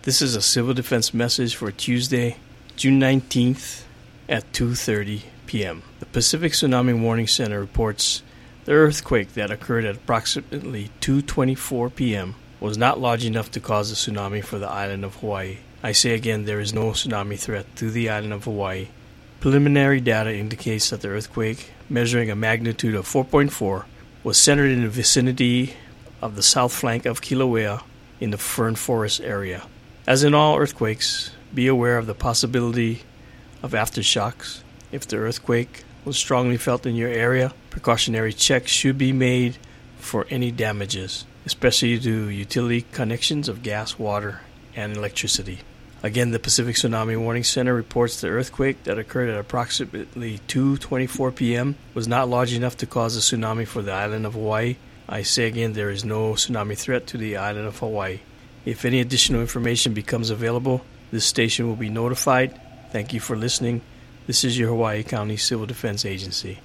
This is a civil defense message for Tuesday, June 19th at 2:30 p.m. The Pacific Tsunami Warning Center reports the earthquake that occurred at approximately 2:24 p.m. was not large enough to cause a tsunami for the island of Hawaii. I say again, there is no tsunami threat to the island of Hawaii. Preliminary data indicates that the earthquake, measuring a magnitude of 4.4, was centered in the vicinity of the south flank of Kilauea in the fern forest area. As in all earthquakes, be aware of the possibility of aftershocks. If the earthquake was strongly felt in your area, precautionary checks should be made for any damages, especially to utility connections of gas, water, and electricity. Again, the Pacific Tsunami Warning Center reports the earthquake that occurred at approximately 2:24 p.m. was not large enough to cause a tsunami for the island of Hawaii. I say again, there is no tsunami threat to the island of Hawaii. If any additional information becomes available, this station will be notified. Thank you for listening. This is your Hawaii County Civil Defense Agency.